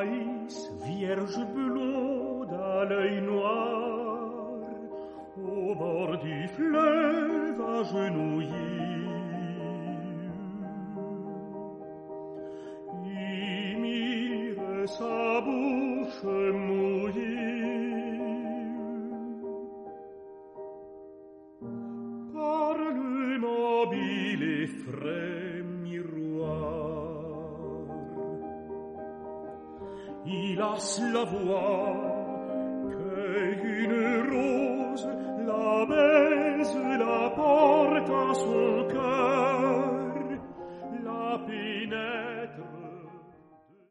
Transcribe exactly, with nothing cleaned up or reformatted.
Thaïs, vierge blonde à l'œil noir, au bord du fleuve agenouillée, imite sa bouche mouillée par le mobile et frais miroir. Il a la voix qu'une rose, la baise, la porte à son cœur, la pénètre